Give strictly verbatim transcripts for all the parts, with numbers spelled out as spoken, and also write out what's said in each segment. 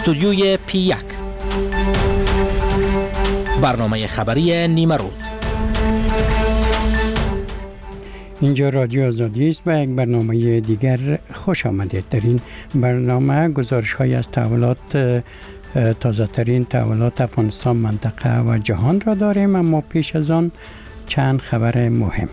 استودیوی پی یک، برنامه خبری نیمه روز. اینجا رادیو آزادی است و یک برنامه دیگر خوش آمدید. در این برنامه گزارش های از تحولات تازه ترین تحولات افغانستان، منطقه و جهان را داریم، اما پیش از آن چند خبر مهم.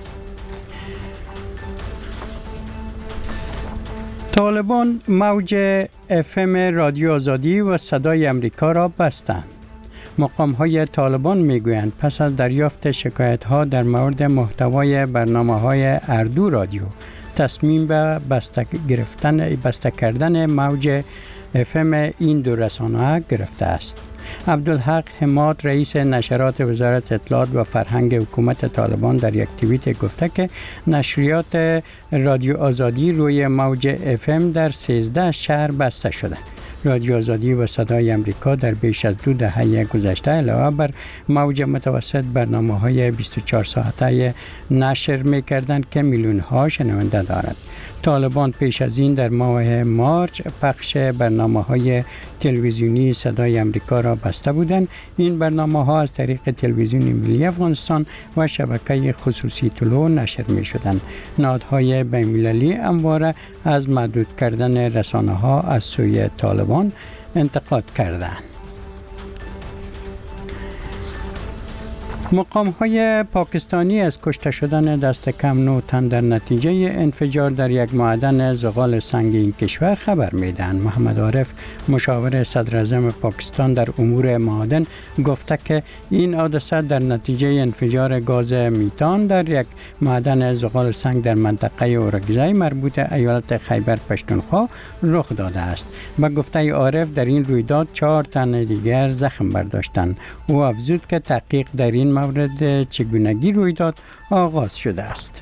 طالبان موج اف ام رادیو آزادی و صدای امریکا را بستند. مقام های طالبان میگویند پس از دریافت شکایت ها در مورد محتوای برنامه های اردو رادیو تصمیم به بسته گرفتن بسته کردن موج اف ام این دو رسانه گرفته است. عبدالحق حماد رئیس نشرات وزارت اطلاعات و فرهنگ حکومت طالبان در یک توییت گفته که نشریات رادیو آزادی روی موج اف ام در سیزده شهر بسته شده. رادیو آزادی و صدای امریکا در بیش از دو دهه گذشته علاوه بر موج متوسط برنامه‌های بیست و چهار ساعته نشر می‌کردند که میلیون‌ها شنونده دارد. طالبان پیش از این در ماه مارچ پخش برنامه‌های تلویزیونی صدای امریکا را بسته بودند. این برنامه‌ها از طریق تلویزیون ملی افغانستان و شبکه خصوصی طلوع نشر می‌شدند. نهادهای بین‌المللی همواره از محدود کردن رسانه‌ها از سوی طالبان انتقاد کردند. مقام های پاکستانی از کشته شدن دست کم نه تن در نتیجه انفجار در یک معدن زغال سنگ این کشور خبر میدهند. محمد عارف مشاور صدر اعظم پاکستان در امور معادن گفته که این حادثه در نتیجه انفجار گاز میتان در یک معدن زغال سنگ در منطقه اورگزای مربوط ایالت خیبر پشتونخوا رخ داده است. به گفته عارف در این رویداد چهار تن دیگر زخم برداشتند. او افزود که تحقیق در این مورد چگونگی رویداد آغاز شده است.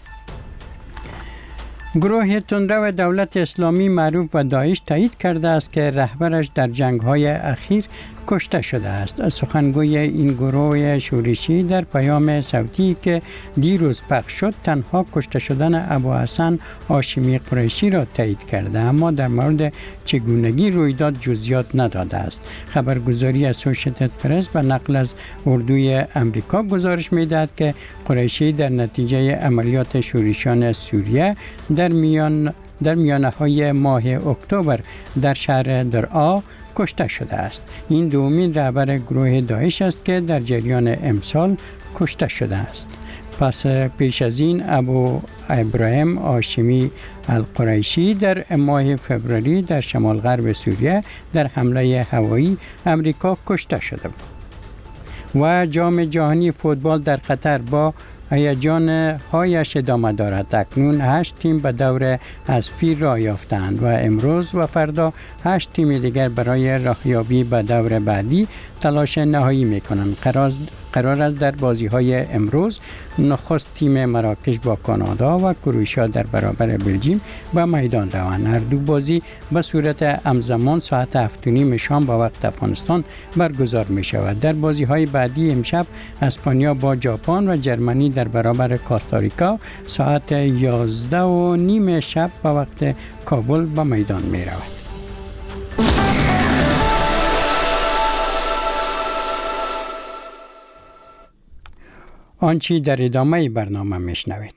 گروه تندرو دولت اسلامی معروف به داعش تایید کرده است که رهبرش در جنگ‌های اخیر کشته شده است. سخنگوی این گروه شورشی در پیام صوتی که دیروز پخش شد تنها کشته شدن ابوحسن هاشمی قریشی را تایید کرده، اما در مورد چگونگی رویداد جزئیات نداده است. خبرگزاری اسوشیتد پرس به نقل از اردوی امریکا گزارش می‌دهد که قریشی در نتیجه عملیات شورشیان سوریه در میان در میانه‌های ماه اکتبر در شهر درعا کشته شده است. این دومین رهبر گروه داعش است که در جریان امسال کشته شده است. پس پیش از این ابو ابراهیم هاشمی القریشی در ماه فوریه در شمال غرب سوریه در حمله هوایی امریکا کشته شده بود. و جام جهانی فوتبال در قطر با هیجان هایش ادامه دارد. اکنون هشت تیم به دور حذفی راه یافتند و امروز و فردا هشت تیم دیگر برای راهیابی به دور بعدی تلاش نهایی میکنند. قرار است در بازی های امروز نخست تیم مراکش با کانادا و کرواتیا در برابر بلژیم به میدان روند. هر دو بازی به صورت همزمان ساعت هفت و نیم شام به وقت افغانستان برگزار می شود. در بازی های بعدی امشب اسپانیا با ژاپن و جرمنی در برابر کاستاریکا ساعت یازده و نیم شب به وقت کابل به میدان می رود. آنچه در ادامه برنامه میشنوید.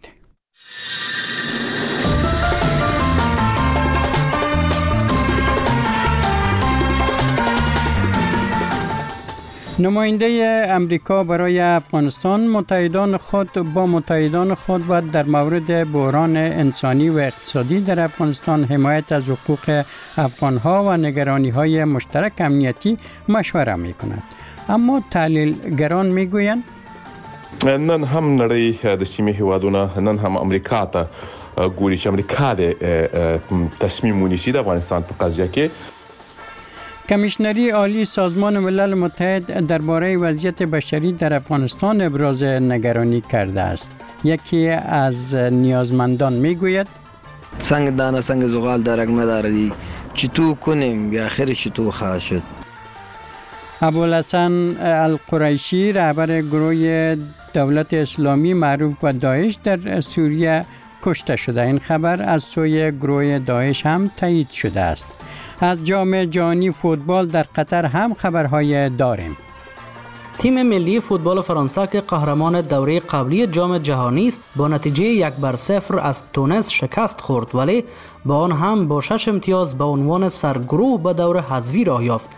نماینده امریکا برای افغانستان متحدان خود با متحدان خود و در مورد بحران انسانی و اقتصادی در افغانستان، حمایت از حقوق افغانها و نگرانی‌های مشترک امنیتی مشوره می‌کند. اما تحلیلگران می‌گویند نن هم نړۍ د سیمې هیوادونه نن هم امریکا ته ګوري چې امریکا د تصمیم ونیسي د افغانستان په قضیه کې. کمیشنری عالی سازمان ملل متحد درباره وضعیت بشری در افغانستان ابراز نگرانی کرده است. یکی از نیازمندان میگوید سنگ دانه سنگ زغال درک نداری چطور کنیم به آخر چطور خواهد شد. ابوالحسن القریشی رهبر گروه دولت اسلامی معروف به داعش در سوریه کشته شده. این خبر از سوی گروه داعش هم تایید شده است. از جام جهانی فوتبال در قطر هم خبرهای داریم. تیم ملی فوتبال فرانسه که قهرمان دوره قبلی جام جهانی است با نتیجه یک بر صفر از تونس شکست خورد، ولی با آن هم با شش امتیاز به عنوان سرگروه به دور حذفی راه یافت.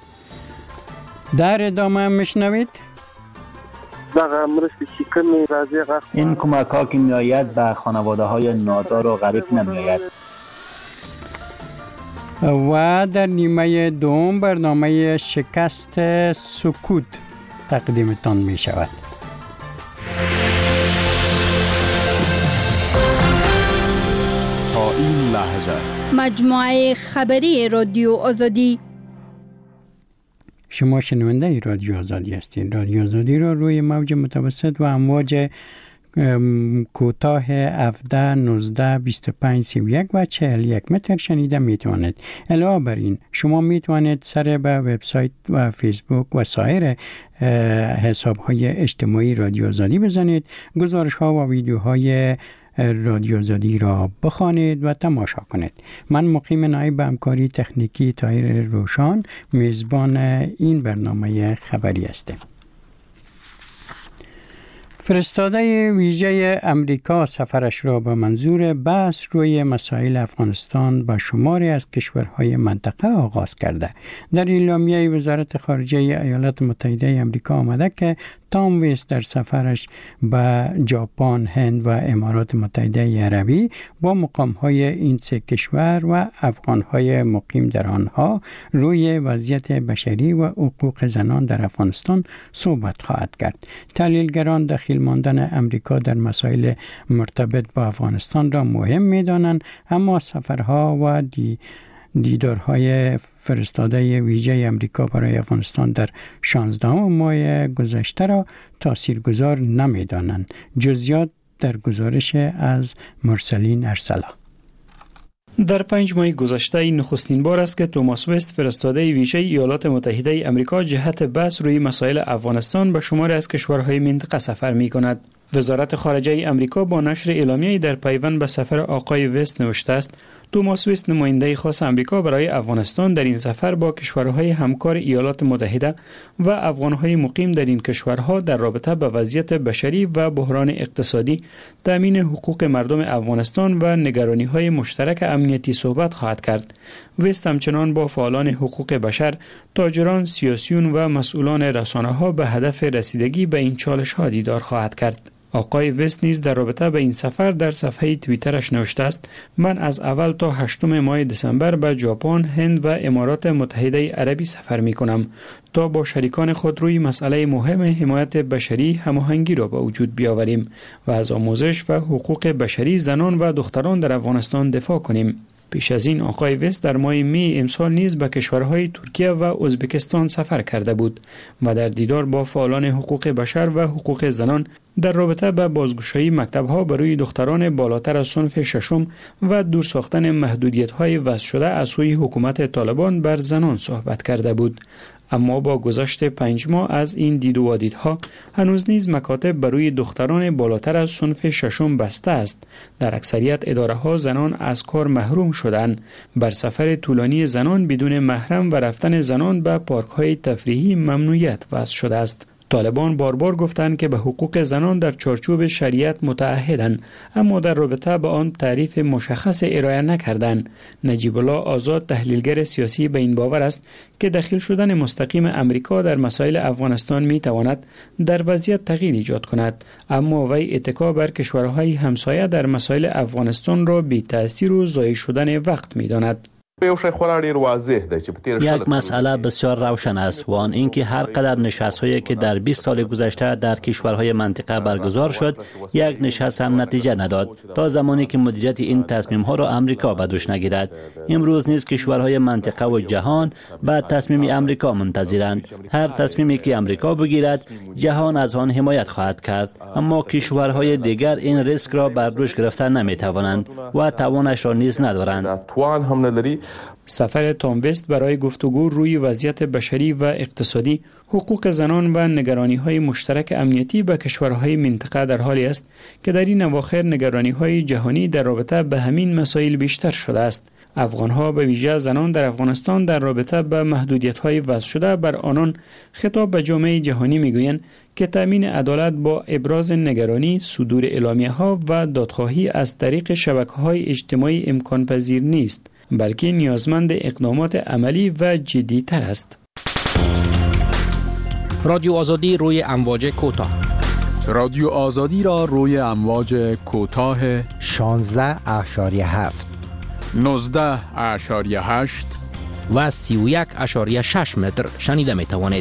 در ادامه میشنوید این کمک ها که میآید به خانواده های نادار و غریب نمیآید. و در نیمه دوم برنامه شکست سکوت تقدیمتان می شود. تا این لحظه مجموعه خبری رادیو آزادی. شما شنونده رادیو آزادی هستید. رادیو آزادی را روی موج متوسط و امواج کوتاه هفده، نوزده، بیست و پنج، سی و یک و چهل و یک متر شنیده می توانید. علاوه بر این شما می توانید سر به وبسایت و فیسبوک و سایر حساب های اجتماعی رادیو آزادی بزنید، گزارش ها و ویدیوهای رادیو آزادی را بخوانید و تماشا کنید. من مقیم نایب همکاری تکنیکی طاهر روشان میزبان این برنامه خبری هستم. فرستاده ویژه امریکا سفرش را به منظور بحث روی مسائل افغانستان با شماری از کشورهای منطقه آغاز کرده. در اعلامیه وزارت خارجه ایالات متحده امریکا آمده که تام ویست در سفرش به ژاپن، هند و امارات متحده عربی با مقام‌های این سه کشور و افغان‌های مقیم در آنها روی وضعیت بشری و حقوق زنان در افغانستان صحبت خواهد کرد. تحلیلگران دخیل ماندن امریکا در مسائل مرتبط با افغانستان را مهم می‌دانند، اما سفرها و دی دیدارهای فرستاده ویژه امریکا برای افغانستان در شانزدهم ماه گذشته را تاثیرگذار نمی‌دانند. جزئیات در گزارش از مرسلین ارسلا. در پنج ماه گذشته این نخستین بار است که توماس وست فرستاده ویژه ایالات متحده آمریکا جهت بحث روی مسائل افغانستان به شماری از کشورهای منطقه سفر می‌کند. وزارت خارجه آمریکا با نشر اعلامیه‌ای در پیوند به سفر آقای وست نوشته است: توماس وست نماینده خاص آمریکا برای افغانستان در این سفر با کشورهای همکار ایالات متحده و افغانهای مقیم در این کشورها در رابطه با وضعیت بشری و بحران اقتصادی، تامین حقوق مردم افغانستان و نگرانی‌های مشترک امنیتی صحبت خواهد کرد. وست همچنان با فعالان حقوق بشر، تاجران، سیاسیون و مسئولان رسانه‌ها به هدف رسیدگی به این چالش‌ها دیدار خواهد کرد. آقای وست نیز در رابطه به این سفر در صفحه توییترش نوشته است: من از اول تا هشتم ماه دسامبر به ژاپن، هند و امارات متحده عربی سفر می کنم تا با شریکان خود روی مسئله مهم حمایت بشری هماهنگی را به وجود بیاوریم و از آموزش و حقوق بشری زنان و دختران در افغانستان دفاع کنیم. پیش از این آقای وست در ماه می امسال نیز به کشورهای ترکیه و ازبکستان سفر کرده بود و در دیدار با فعالان حقوق بشر و حقوق زنان در رابطه با بازگشایی مکتب‌ها برای دختران بالاتر از صنف ششم و دور ساختن محدودیت‌های وضع شده از سوی حکومت طالبان بر زنان صحبت کرده بود. اما با گذشت پنج ماه از این دید و وادیدها هنوز نیز مکاتب برای دختران بالاتر از صنف ششم بسته است. در اکثریت اداره ها زنان از کار محروم شدند. بر سفر طولانی زنان بدون محرم و رفتن زنان به پارک های تفریحی ممنوعیت وضع شده است. طالبان بار بار گفتند که به حقوق زنان در چارچوب شریعت متعهدند، اما در رابطه با آن تعریف مشخص ارائه نکردند. نجیب الله آزاد، تحلیلگر سیاسی، به این باور است که دخیل شدن مستقیم امریکا در مسائل افغانستان می تواند در وضعیت تغییر ایجاد کند، اما وی اتکا بر کشورهای همسایه در مسائل افغانستان را بی تأثیر و ضایع شدن وقت می داند. یک مسئله بسیار روشن است و آن اینکه هر قدر نشست‌هایی که در بیست سال گذشته در کشورهای منطقه برگزار شد، یک نشست هم نتیجه نداد تا زمانی که مدیریت این تصمیم‌ها را امریکا به دوش نگیرد. امروز نیز کشورهای منطقه و جهان به تصمیم امریکا منتظرند. هر تصمیمی که امریکا بگیرد، جهان از آن حمایت خواهد کرد، اما کشورهای دیگر این ریسک را بر دوش گرفته نمی‌توانند و توانش را نیز ندارند. سفر تام وست برای گفتگو روی وضعیت بشری و اقتصادی، حقوق زنان و نگرانی‌های مشترک امنیتی به کشورهای منطقه در حالی است که در این اواخر نگرانی‌های جهانی در رابطه به همین مسائل بیشتر شده است. افغان‌ها به ویژه زنان در افغانستان در رابطه به محدودیت‌های وضع شده بر آنان خطاب به جامعه جهانی می‌گویند که تامین عدالت با ابراز نگرانی، صدور اعلامیه‌ها و دادخواهی از طریق شبکه‌های اجتماعی امکان پذیر نیست، بلکه نیازمند اقدامات عملی و جدی‌تر است. رادیو آزادی روی امواج کوتاه. رادیو آزادی را روی امواج کوتاه شانزده اشاریه هفت، نوزده اشاریه هشت و سی و یک اشاریه شش متر شنیده می توانید.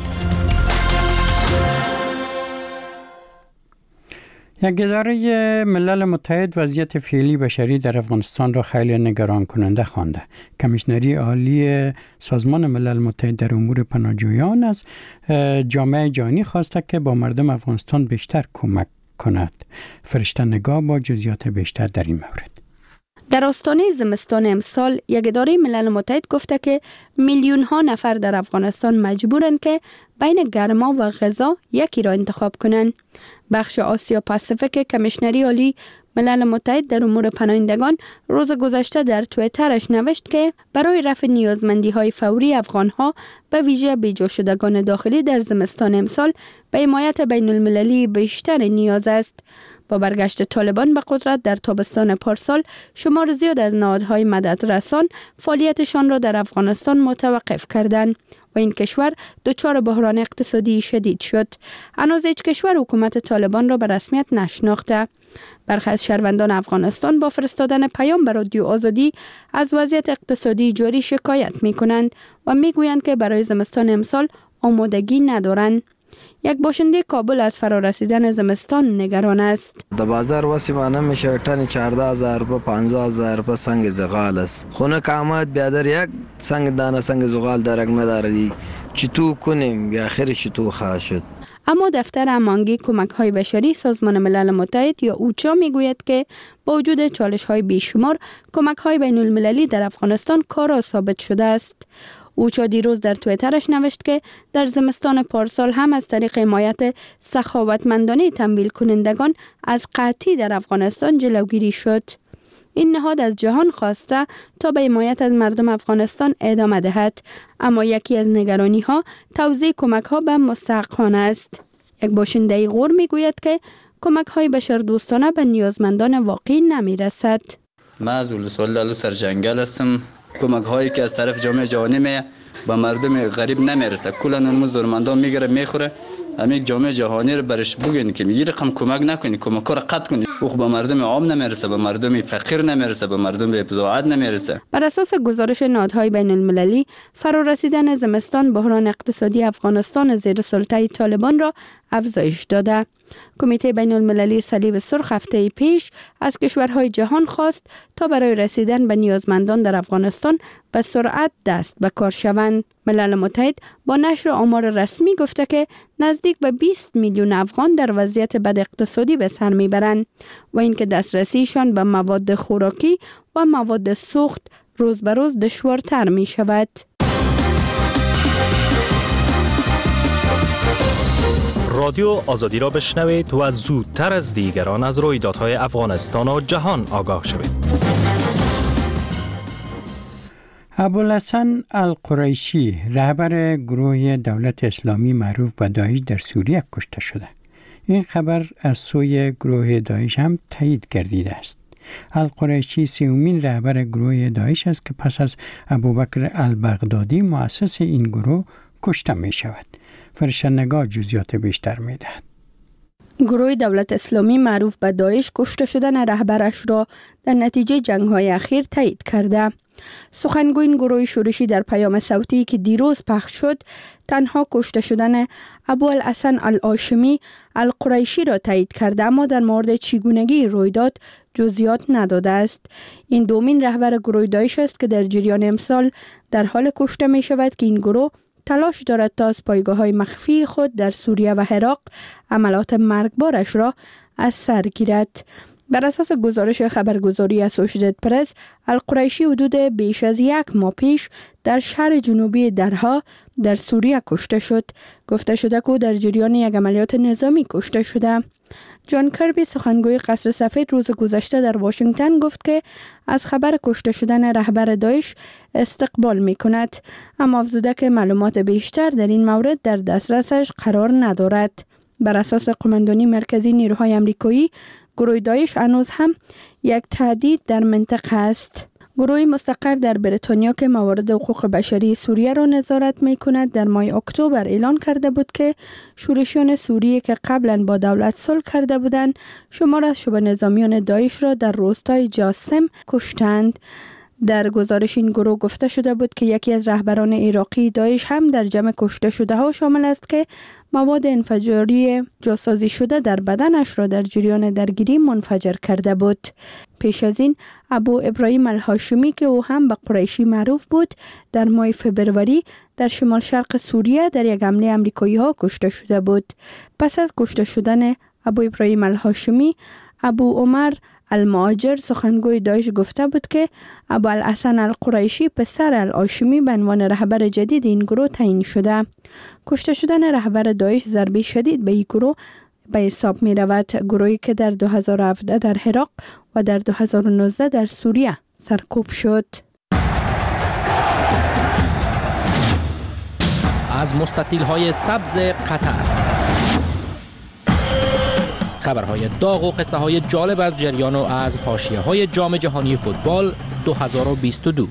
یک اداره ملل متحد وضعیت فعلی بشری در افغانستان را خیلی نگران کننده خوانده. کمیشنری عالی سازمان ملل متحد در امور پناهجویان از جامعه جهانی خواسته که با مردم افغانستان بیشتر کمک کند. فرشته نگاه با جزئیات بیشتر در این مورد. در آستانه زمستان امسال یک اداره ملل متحد گفته که میلیون ها نفر در افغانستان مجبورند که بین گرما و غذا یکی را انتخاب کنند. بخش آسیا پاسیفیک کمیشنری عالی ملل متحد در امور پناهندگان روز گذشته در توییترش نوشت که برای رفع نیازمندی های فوری افغان ها به ویژه بیجا شدگان داخلی در زمستان امسال به حمایت بین المللی بیشتر نیاز است. با برگشت طالبان به قدرت در تابستان پارسال، شمار زیاد از نهادهای مدد رسان فعالیتشان را در افغانستان متوقف کردند و این کشور دچار بحران اقتصادی شدید شد. هنوز هیچ کشور حکومت طالبان را به رسمیت نشناخته. برخی از شهروندان افغانستان با فرستادن پیام به رادیو آزادی از وضعیت اقتصادی جاری شکایت می کنند و می گویند که برای زمستان امسال آمادگی ندارند. یک باشنده کابل از فرارسیدن زمستان نگران است. در بازار وسیمانه میشه تن چهارده هزار روپه پانزده هزار روپه سنگ زغال است. خونه کامت بیادر یک سنگ دانه سنگ زغال درک نداری. چطور کنیم یا آخرش چطور خواهد شد؟ اما دفتر امانگی کمک های بشری سازمان ملل متحد یا اوچا میگوید که با وجود چالش های بیشمار کمک های بین المللی در افغانستان کارا ثابت شده است. اوچا دیروز در توییترش نوشت که در زمستان پارسال هم از طریق حمایت سخاوتمندانه تمویل کنندگان از قحطی در افغانستان جلوگیری شد. این نهاد از جهان خواسته تا به حمایت از مردم افغانستان ادامه دهد، اما یکی از نگرانی ها توزیع کمک ها به مستحقان است. یک باشنده غور می گوید که کمک های بشردوستانه به نیازمندان واقعی نمی رسد. من از ولسوالی لالو سرجنگل هستم. کمک هایی که از طرف جامعه جهانی می به مردم غریب نمیرسه. کلا اون ضرورتمندان میگیره میخوره. همین جامعه جهانی رو برش بگین که یه رقم کمک نکنی، کمک رو قطع کنی. او به مردم عام نمیرسه، به مردم فقیر نمیرسه، به مردم بزاعت نمیرسه. بر اساس گزارش نهادهای بین المللی، فرارسیدن زمستان بحران اقتصادی افغانستان زیر سلطه طالبان را افزایش داده. کمیته بین المللی صلیب سرخ هفته پیش از کشورهای جهان خواست تا برای رسیدن به نیازمندان در افغانستان به سرعت دست به کار شوند. ملل متحد با نشر آمار رسمی گفته که نزدیک به بیست میلیون افغان در وضعیت بد اقتصادی به سر میبرند و اینکه دسترسیشان به مواد خوراکی و مواد سوخت روز به روز دشوارتر می شود. رادیو آزادی را بشنوید و زودتر از دیگران از رویدادهای افغانستان و جهان آگاه شوید. ابوالحسن القریشی رهبر گروه دولت اسلامی معروف به داعش در سوریه کشته شده. این خبر از سوی گروه داعش هم تایید گردیده است. القریشی سومین رهبر گروه داعش است که پس از ابوبکر البغدادی مؤسس این گروه کشته می شود. فرشته نگاه جزئیات بیشتر می دهد. گروه دولت اسلامی معروف به داعش کشته شدن رهبرش را در نتیجه جنگ‌های اخیر تایید کرده. سخنگوی این گروه شورشی در پیام صوتی که دیروز پخش شد، تنها کشته شدن ابوالحسن الهاشمی القریشی را تایید کرده، اما در مورد چگونگی رویداد جزئیات نداده است. این دومین رهبر گروه داعش است که در جریان امسال در حال کشته می شود که این گروه تلاش دارد تا از پایگاه‌های مخفی خود در سوریه و عراق عملات مرگبارش را از سر گیرد. بر اساس گزارش خبرگزاری اسوشیتد پرس، القریشی حدود بیش از یک ماه پیش در شهر جنوبی درها در سوریه کشته شد. گفته شده که در جریان یک عملیات نظامی کشته شده. جان کربی سخنگوی قصر سفید روز گذشته در واشنگتن گفت که از خبر کشته شدن رهبر داعش استقبال می کند، اما افزوده که معلومات بیشتر در این مورد در دسترسش قرار ندارد. بر اساس قماندانی مرکزی نیروهای آمریکایی، گروه داعش هنوز هم یک تهدید در منطقه است. گروه مستقر در بریتانیا که موارد حقوق بشری سوریه را نظارت می کند در ماه اکتبر اعلان کرده بود که شورشیان سوریه که قبلا با دولت صلح کرده بودند شمار از شبه نظامیان داعش را در روستای جاسم کشتند. در گزارش این گروه گفته شده بود که یکی از رهبران عراقی داعش هم در جمع کشته شده ها شامل است که مواد انفجاری جاسازی شده در بدنش را در جریان درگیری منفجر کرده بود. پیش از این ابو ابراهیم الهاشمی که او هم به قریشی معروف بود در ماه فبروری در شمال شرق سوریه در یک حمله آمریکایی ها کشته شده بود. پس از کشته شدن ابو ابراهیم الهاشمی، ابو عمر المهاجر سخنگوی داعش گفته بود که ابو الحسن القریشی پسر الهاشمی به عنوان رهبر جدید این گروه تعیین شده. کشته شدن رهبر داعش ضربه شدید به این گروه به حساب می رود، گروهی که در دو هزار و هفده در عراق و در دو هزار و نوزده در سوریه سرکوب شد. از مستطیل‌های سبز قطر خبرهای داغ و قصه های جالب از جریان و از حاشیه های جام جهانی فوتبال دو هزار و بیست و دو.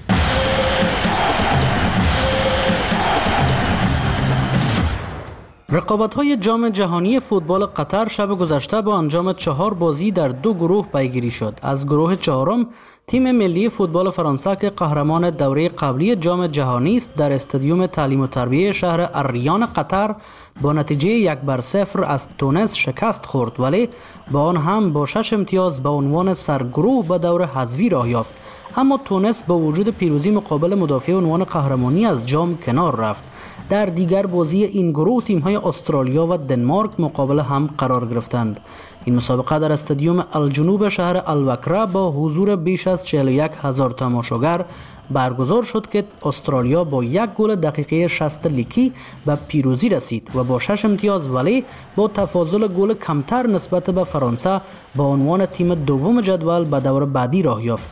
رقابت‌های جام جهانی فوتبال قطر شب گذشته با انجام چهار بازی در دو گروه پیگیری شد. از گروه چهارم تیم ملی فوتبال فرانسه که قهرمان دوره قبلی جام جهانی است در استادیوم تعلیم و تربیت شهر الریان قطر با نتیجه یک بر صفر از تونس شکست خورد، ولی با آن هم با شش امتیاز به عنوان سرگروه به دور حذفی راه یافت. اما تونس با وجود پیروزی مقابل مدافع عنوان قهرمانی از جام کنار رفت. در دیگر بازی این گروه تیم‌های استرالیا و دنمارک مقابل هم قرار گرفتند. این مسابقه در استادیوم الجنوب شهر الوکره با حضور بیش از چهل و یک هزار تماشاگر برگزار شد که استرالیا با یک گل دقیقه شصت لیکی به پیروزی رسید و با شش امتیاز ولی با تفاضل گل کمتر نسبت به فرانسه با عنوان تیم دوم جدول به دور بعدی راه یافت.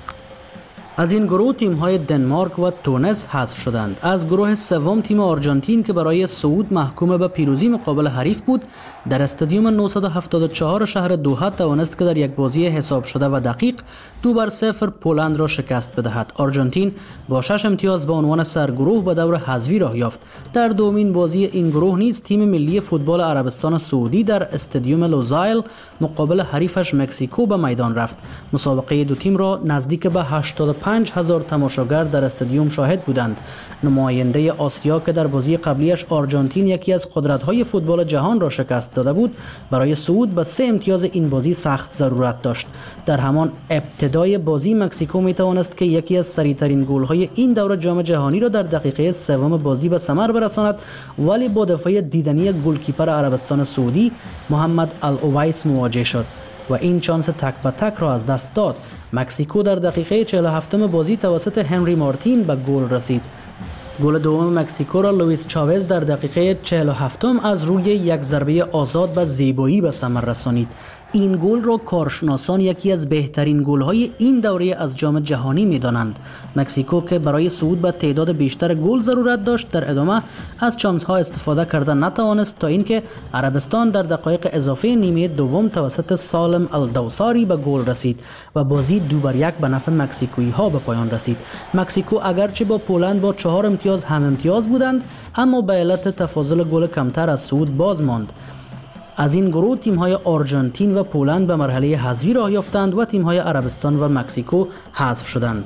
از این گروه تیم‌های دنمارک و تونس حذف شدند. از گروه سوم تیم آرژانتین که برای صعود محکوم به پیروزی مقابل حریف بود در استادیوم نهصد و هفتاد و چهار شهر دوحه توانست که در یک بازی حساب شده و دقیق دو بر صفر پولند را شکست بدهد. آرژانتین با شش امتیاز به عنوان سرگروه به دور حذفی راه یافت. در دومین بازی این گروه نیز تیم ملی فوتبال عربستان سعودی در استادیوم لوزایل مقابل حریفش مکزیکو به میدان رفت. مسابقه دو تیم را نزدیک به هشتاد و پنج هزار تماشاگر در استادیوم شاهد بودند. نماینده آسیا که در بازی قبلیش آرژانتین یکی از قدرت‌های فوتبال جهان را شکست داده بود، برای صعود به سه امتیاز این بازی سخت ضرورت داشت. در همان ابتدای بازی مکزیکو می توانست که یکی از سریعترین گل‌های این دوره جام جهانی را در دقیقه سوم بازی به ثمر برساند، ولی با دفاع دیدنی گلکیپر عربستان سعودی محمد الاویس مواجه شد و این چانس تک به تک را از دست داد. مکزیکو در دقیقه چهل و هفتم بازی توسط هنری مارتین به گل رسید. گل دوم مکزیکو را لوئیس چاوز در دقیقه چهل و هفتم از روی یک ضربه آزاد به زیبایی به ثمر رسانید. این گل را کارشناسان یکی از بهترین گل‌های این دوره از جام جهانی می‌دانند. مکزیکو که برای صعود به تعداد بیشتر گل ضرورت داشت در ادامه از چانس‌ها استفاده کردن نتوانست تا اینکه عربستان در دقایق اضافه نیمه دوم توسط سالم الدوساری به گل رسید و بازی دو بر یک به نفع مکزیکویی‌ها به پایان رسید. مکزیکو اگرچه با پولند با چهار امتیاز هم امتیاز بودند، اما به علت تفاضل گل کمتر از صعود باز ماند. از این گروه تیم‌های آرژانتین و پولند به مرحله حذفی راه یافتند و تیم‌های عربستان و مکزیکو حذف شدند.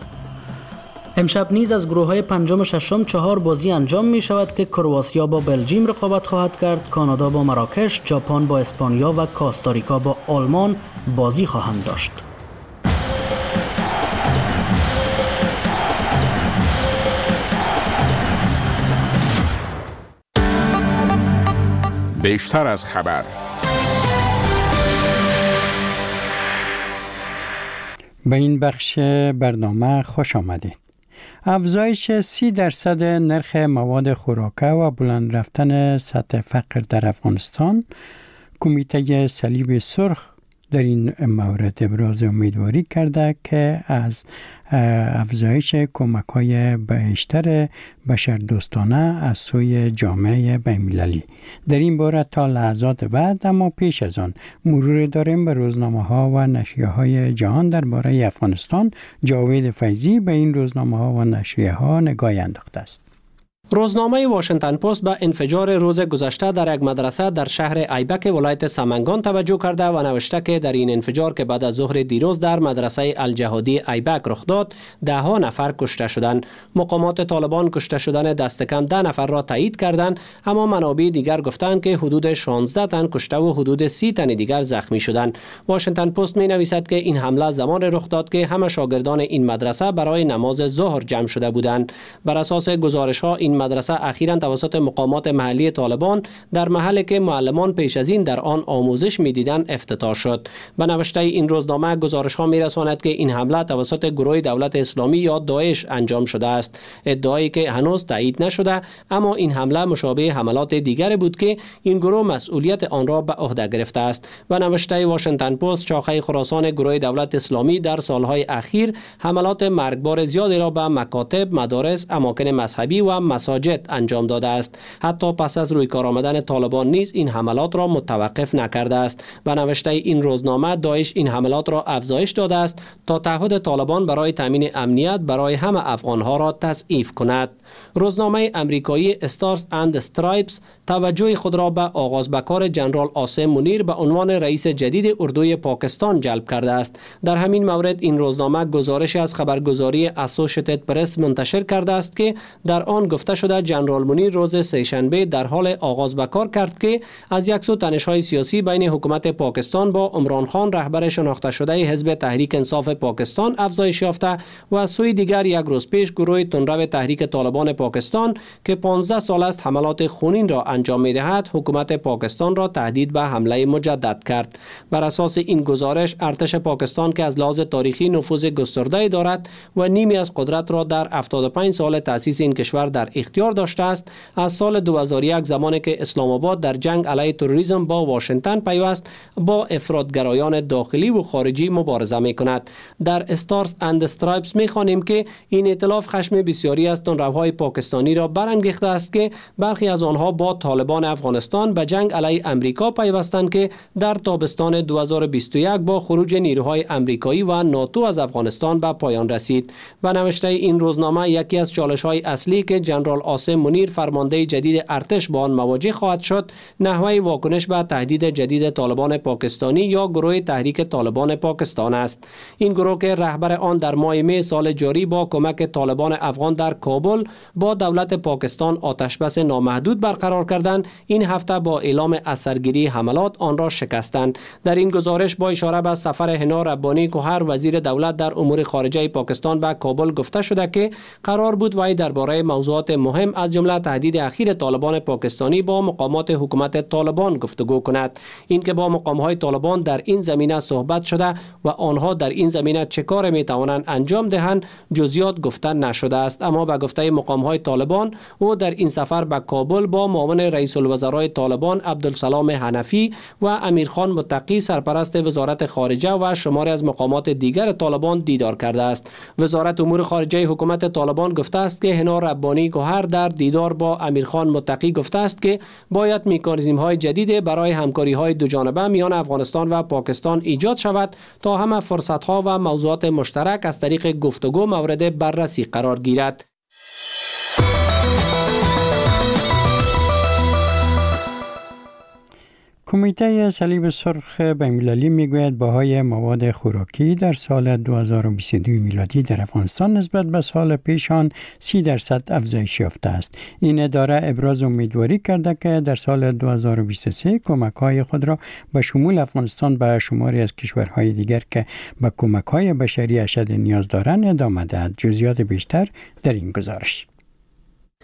امشب نیز از گروه‌های پنجم و ششم چهار بازی انجام می‌شود که کرواتیا با بلژیم رقابت خواهد کرد، کانادا با مراکش، ژاپن با اسپانیا و کاستاریکا با آلمان بازی خواهند داشت. بیشتر از خبر. به این بخش برنامه خوش آمدید. افزایش سی درصد نرخ مواد خوراکه و بلند رفتن سطح فقر در افغانستان، کمیته صلیب سرخ در این مورد ابراز امیدواری کرده که از افزایش کمک‌های بیشتر بشردوستانه از سوی جامعه بین‌المللی. در این باره تا لحظات بعد، اما پیش از آن مرور داریم به روزنامه‌ها و نشریه‌های جهان درباره افغانستان. جاوید فیضی به این روزنامه‌ها و نشریه‌ها نگاهی انداخته است. روزنامه واشنگتن پست به انفجار روز گذشته در یک مدرسه در شهر ایبک ولایت سمنگان توجه کرده و نوشته که در این انفجار که بعد از ظهر دیروز در مدرسه الجهادی ایبک رخ داد، ده ها نفر کشته شدند. مقامات طالبان کشته شدن دست کم ده نفر را تایید کردند، اما منابع دیگر گفتند که حدود شانزده تن کشته و حدود سی تن دیگر زخمی شدند. واشنگتن پست می نویسد که این حمله زمان رخ داد که همه شاگردان این مدرسه برای نماز ظهر جمع شده بودند. بر اساس گزارش ها این مدرسه اخیراً توسط مقامات محلی طالبان در محلی که معلمان پیش از این در آن آموزش می‌دیدند افتتاح شد. به نوشته این روزنامه گزارش‌ها می‌رساند که این حمله توسط گروه دولت اسلامی یا داعش انجام شده است. ادعایی که هنوز تایید نشده، اما این حمله مشابه حملات دیگر بود که این گروه مسئولیت آن را به عهده گرفته است. به نوشته واشنگتن پست، شاخه خراسان گروه دولت اسلامی در سالهای اخیر حملات مرگبار زیادی را به مکاتب، مدارس، اماکن مذهبی و مساجد انجام داده است. حتی پس از روی کار آمدن طالبان نیز این حملات را متوقف نکرده است. به نوشته این روزنامه، داعش این حملات را افزایش داده است تا تعهد طالبان برای تامین امنیت برای همه افغانها را تضعیف کند. روزنامه امریکایی استارز اند استرایپس توجه خود را به آغاز به کار جنرال عاصم منیر به عنوان رئیس جدید اردوی پاکستان جلب کرده است. در همین مورد این روزنامه گزارش از خبرگزاری اسوسییتد پرس منتشر کرده است که در آن گفته شده جنرال منیر روز سه‌شنبه در حال آغاز به کار کرد که از یک سو تنش‌های سیاسی بین حکومت پاکستان با عمران خان رهبر شناخته شده حزب تحریک انصاف پاکستان افزایش یافته و از سوی دیگر یک روز پیش گروه تندرو تحریک طالبان پاکستان که پانزده سال است حملات خونین را انجام می‌دهد، حکومت پاکستان را تهدید به حمله مجدد کرد. بر اساس این گزارش، ارتش پاکستان که از لحاظ تاریخی نفوذ گسترده دارد و نیمی از قدرت را در هفتاد و پنج سال تأسیس این کشور در اختیار داشته است، از سال دو هزار و یک زمانی که اسلام آباد در جنگ علیه تروریسم با واشنگتن پیوست، با افراطگرایان داخلی و خارجی مبارزه می‌کند. در استارز اند استرایپس می‌خوانیم که این ائتلاف خشم بسیاری از تندروهای پاکستانی را برانگیخته است که برخی از آنها با طالبان افغانستان به جنگ علیه امریکا پیوستند که در تابستان دو هزار و بیست و یک با خروج نیروهای امریکایی و ناتو از افغانستان به پایان رسید. به نوشته این روزنامه، یکی از چالش‌های اصلی که جنرال عاصم منیر فرمانده جدید ارتش با آن مواجه خواهد شد، نحوه واکنش به تهدید جدید طالبان پاکستانی یا گروه تحریک طالبان پاکستان است. این گروه که رهبر آن در ماه می سال جاری با کمک طالبان افغان در کابل با دولت پاکستان آتشبس نامحدود برقرار کردند، این هفته با اعلام اثرگیری حملات آن را شکستند. در این گزارش با اشاره به سفر حنا ربانی کوهر وزیر دولت در امور خارجه پاکستان به کابل گفته شده که قرار بود وی درباره موضوعات مهم از جمله تهدید اخیر طالبان پاکستانی با مقامات حکومت طالبان گفتگو کند. این که با مقامات طالبان در این زمینه صحبت شده و آنها در این زمینه چه کار می توانند انجام دهند جزئیات گفته نشده است، اما به گفته مقامات طالبان او در این سفر به کابل با معاون رئیس الوزرای طالبان عبدالسلام حنفی و امیرخان متقی سرپرست وزارت خارجه و شماری از مقامات دیگر طالبان دیدار کرده است. وزارت امور خارجه حکومت طالبان گفته است که حنا ربانی گوهر در دیدار با امیرخان متقی گفته است که باید مکانیزم‌های جدید برای همکاری‌های دو جانبه میان افغانستان و پاکستان ایجاد شود تا همه فرصت‌ها و موضوعات مشترک از طریق گفتگو مورد بررسی قرار گیرد. کمیته صلیب سرخ بین‌المللی میگوید بهای مواد خوراکی در سال دو هزار و بیست و دو میلادی در افغانستان نسبت به سال پیش آن سی درصد افزایش یافته است. این اداره ابراز امیدواری کرده که در سال دو هزار و بیست و سه کمک‌های خود را به شمول افغانستان به شماری از کشورهای دیگر که به کمک‌های بشری اشد نیاز دارند ادامه دهد. جزئیات بیشتر در این گزارش.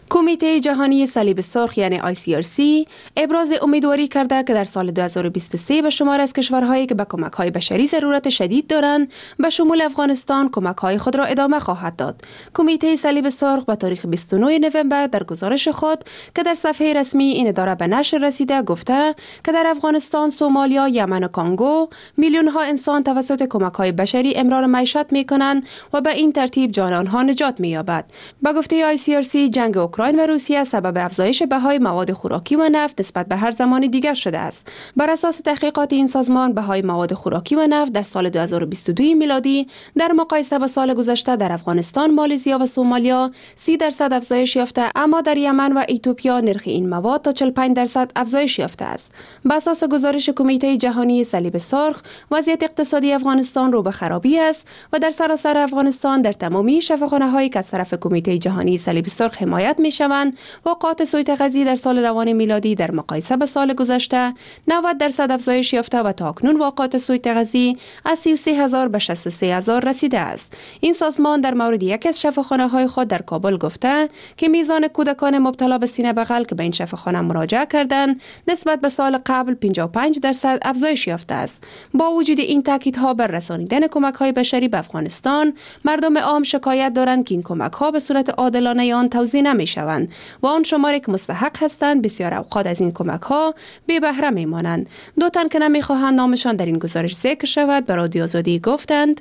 کمیته جهانی صلیب سرخ یعنی آی سی آر سی ابراز امیدواری کرده که در سال دو هزار و بیست و سه به شمار از کشورهایی که به کمک‌های بشری ضرورت شدید دارند به شمول افغانستان کمک‌های خود را ادامه خواهد داد. کمیته صلیب سرخ به تاریخ بیست و نه نوامبر در گزارش خود که در صفحه رسمی این اداره به نشر رسیده گفته که در افغانستان، سومالیا، یمن و کانگو میلیون‌ها انسان توسط کمک‌های بشری امرار معیشت می‌کنند و به این ترتیب جان آنها نجات می‌یابد. به گفته آی سی آر سی جنگ اوکراین و روسیه سبب افزایش بهای مواد خوراکی و نفت نسبت به هر زمان دیگر شده است. بر اساس تحقیقات این سازمان بهای مواد خوراکی و نفت در سال دو هزار و بیست و دو میلادی در مقایسه با سال گذشته در افغانستان، مالزیا و سومالیا سی درصد افزایش یافته، اما در یمن و اتیوپیا نرخ این مواد تا چهل و پنج درصد افزایش یافته است. بر اساس گزارش کمیته جهانی صلیب سرخ وضعیت اقتصادی افغانستان رو به خرابی است و در سراسر افغانستان در تمامی شفاخانه‌هایی که از طرف کمیته جهانی صلیب سرخ حمایت می‌شوند وقایع سویت غذایی در سال روان میلادی در مقایسه به سال گذشته نود درصد افزایش یافته و تا اکنون وقایع سویت غذایی از سی و سه هزار به شصت و سه هزار رسیده است. این سازمان در مورد یکی از شفاخانه‌های خود در کابل گفته که میزان کودکان مبتلا به سینه بغل که به این شفاخانه مراجعه کردند نسبت به سال قبل پنجاه و پنج درصد افزایش یافته است. با وجود این تاکیدها بر رسانیدن کمک‌های بشری به افغانستان، مردم عام شکایت دارند که این کمک‌ها به صورت عادلانه آن توزیع نمی‌شوند و آن شماری که مستحق هستند بسیار اوقات از این کمک‌ها بی بهره می‌مانند. دو تن که نمی‌خواهند نامشان در این گزارش ذکر شود به رادیو آزادی گفتند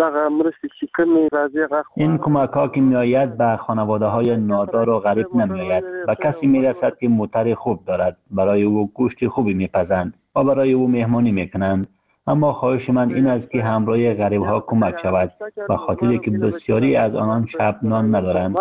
این کمک ها که میآید به خانواده های نادار و غریب نمیآید و کسی میرسد که موتر خوب دارد، برای او گوشت خوبی میپزند و برای او مهمانی میکنند. اما خواهش من این است که همراه غریب ها کمک شود به خاطر که بسیاری از آنان شب نان ندارند.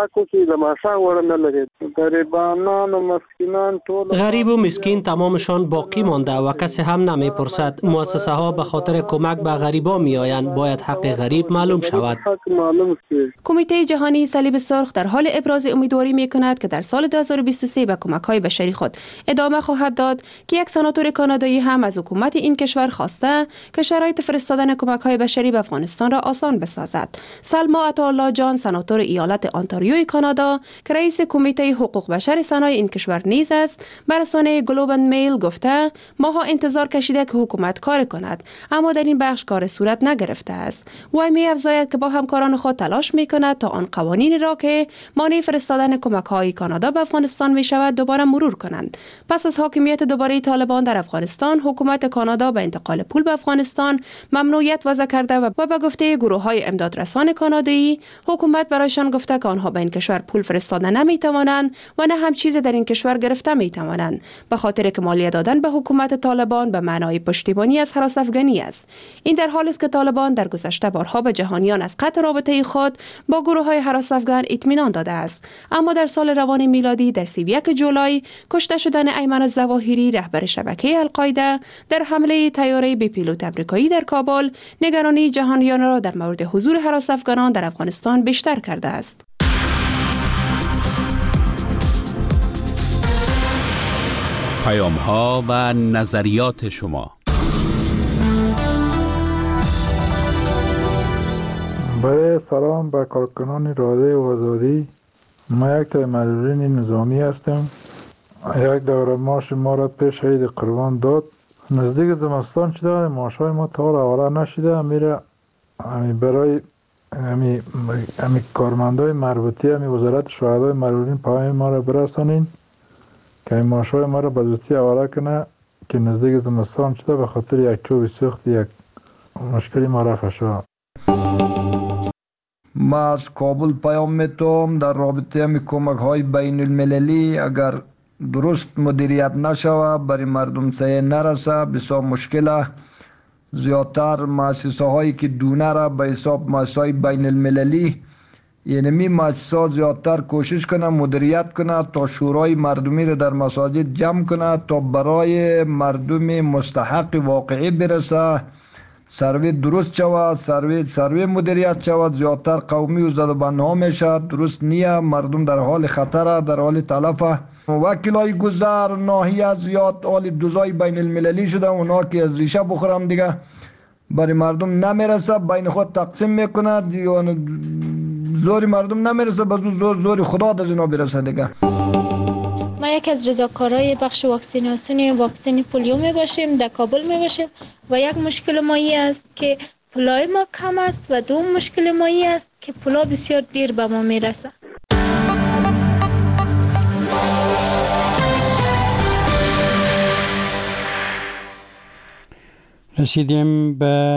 غریب و مسکین تمامشان باقی مانده و کسی هم نمیپرسد. مؤسسه ها به خاطر کمک به غریبا میآیند، باید حق غریب معلوم شود. کمیته جهانی صلیب سرخ در حال ابراز امیدواری میکند که در سال دو هزار و بیست و سه به کمک‌های بشری خود ادامه خواهد داد که یک سناتور کانادایی هم از حکومت این کشور خواسته که شرایط فرستادن کمک‌های بشری به افغانستان را آسان بسازد. سلما عطاالله جان، سناتور ایالت آنتاریوی کانادا که رئیس کمیته حقوق بشر سنای این کشور نیز است، بر رسانه گلوب اند میل گفته ماها انتظار کشیده که حکومت کار کند، اما در این بخش کار صورت نگرفته است. وی می افزاید که با همکاران خود تلاش میکند تا آن قوانین را که مانع فرستادن کمک‌های کانادا به افغانستان می شود دوباره مرور کنند. پس از حاکمیت دوباره طالبان در افغانستان، حکومت کانادا به انتقال پول به افغانستان ممنوعیت وضع کرده و به گفته گروه‌های امدادرسان کانادایی حکومت برایشان گفته که آنها به این کشور پول فرستاده نمی‌توانند و نه هم چیز در این کشور گرفته می‌توانند، به خاطر که مالیه دادن به حکومت طالبان به معنای پشتیبانی از هراس افغانی است. این در حالی است که طالبان در گذشته بارها به جهانیان از قطع رابطه خود با گروه‌های هراس افغان اطمینان داده است، اما در سال روان میلادی در سی و یک جولای کشته شدن ایمن الظواهری رهبر شبکه القاعده در حمله طیاره بی پیلوت آمریکایی در کابل نگرانی جهانیان را در مورد حضور هراس افغانان در افغانستان بیشتر کرده است. پیام ها و نظریات شما. برای سلام به کارکنان رادیو آزادی. ما یک تای مسئولین نظامی هستم. یک دوره معاش ما را پیش عید قربان داد. نزدیک زمستان شده، معاشای ما تا حالا نشده. میره امی برای امی امی کارمندای مربوطی امی وزارت شهدای مسئولین پیام ما را برسانین که این معاشای ما را به زودی حواله کنه که نزدیک زمستان شده، به خاطر یک چوب سوخت یک مشکلی ما رفع شد. ما از کابل پیام میتونم در رابطه می کمک های بین المللی اگر درست مدیریت نشوه برای مردم سایه نرسه بسیار مشکله. زیادتر مؤسسه هایی که دونه را به حساب مؤسسه های بین المللی، یعنی می مؤسسه ها زیادتر کوشش کنه مدیریت کنه تا شورای مردمی را در مساجد جمع کنه تا برای مردم مستحق واقعی برسه، سروی درست شود، سروی سروی مدیریت شود. زیادتر قومی و زدبانها میشه، درست نیه. مردم در حال خطر، در حال تلف. وکیلای گذر ناحیه زیاد حال دوزای بین المللی شده، اونا که از ریشه بخورم دیگه برای مردم نمیرسه، بین خود تقسیم میکنه. زور مردم نمیرسه، به زور زور خدا از اینا برسه دیگه. ما یکی از رضاکارای بخش واکسیناسیون واکسن پولیو می باشیم، در کابل می باشیم و یک مشکل ما این است که پولای ما کم است و دوم مشکل ما این است که پولا بسیار دیر به ما میرسه. رسیدیم به